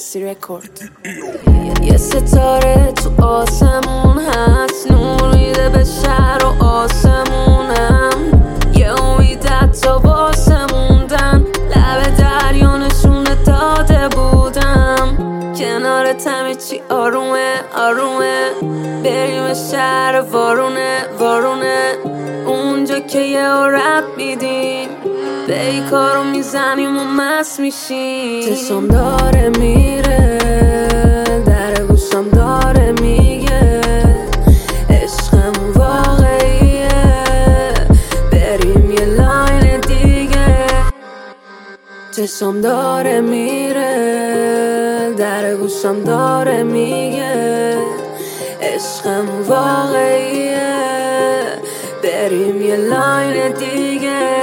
فانسی رکورد. یه ستاره تو آسمون هست، نور میده به شهر و آسمونم. یه امید حتی واسه موندن، لب دریا نشونه داده بودم. کنارت همه چی آرومه آرومه، بریم شهر وارونه اونجا که یه رپ میدیم، به ای کارو میزنیم و مست میشیم. چشم داره میره، در گوشم داره میگه عشقم واقعیه، بریم یه لاین دیگه. چشم داره میره، در گوشم داره میگه عشقم واقعیه، بریم یه لاین دیگه.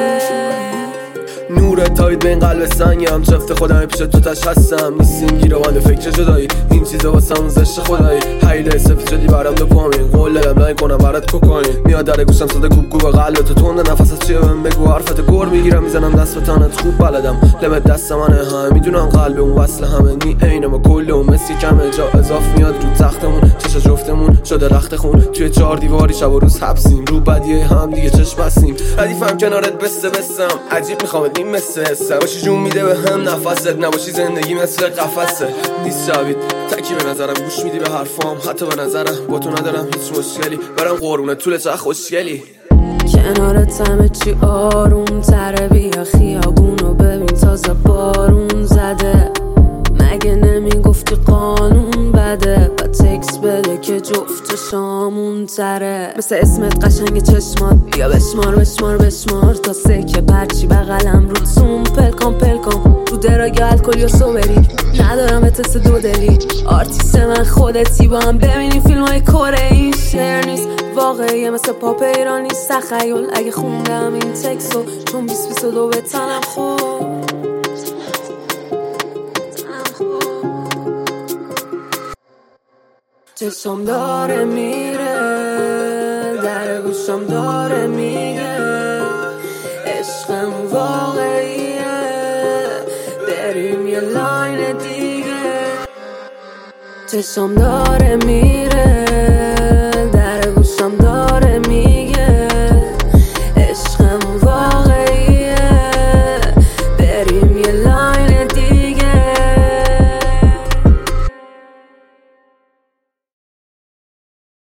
نور تایید به این قلب سنگم، چفت خودم پیش تو تش هستم. نیستیم گیروان فکر جدایی، این چیزا واسه اون زشت خدایی. حیله سفید شدی برام دو پامین، قول دادم نایی کنم برات کوکائین. میاد در گوشم صدا کوب به قلب تو تونده، نفس از چیه بهم بگو، حرفت گر میگیرم میزنم دست به تنت، خوب بلدم لمت دست منه. همه میدونم قلب اون وصل همه نی عین ما، کل اون مسی کمه جا اضاف میاد رو تختمون. چش جفتمون شده رخت خون، توی 4 دیواری شب و روز حبسیم، رو بدیه هم دیگه چشم بستیم. ردیفم کنارت بسته بستم، عجیب میخوام این مثل حسم باشی، جون میده به هم نفست، نباشی زندگی مثل قفسه. نیست شبید تکی به نظرم، گوش میدی به حرفام، حتی به نظرم با تو ندارم هیچ مشکلی، برم قرونه طول چه خوشگلی. کنارت همه چی آروم تره، بیا خیابونو ببین تازه بارون زده. مگه نمیگفتی قانون بده، با تکس بده که جفت شامون تره. مثل اسمت قشنگ چشمات، بیا بشمار تا 3 که پرچی بغلم رو تون پلکام تو دراگ الکل یا سوبری. ندارم به تست 2 دلی، آرتیست من خودتی، با هم ببینیم فیلم های کره. این شعر نیست واقعیه، مثل پاپ ایرانی تخیل. اگه خوندم این تکسو چون 2022 به تنم خورد. چشم داره میره، در گوشم داره میگه عشقم واقعیه، بریم یه لاین دیگه. چشم داره میره،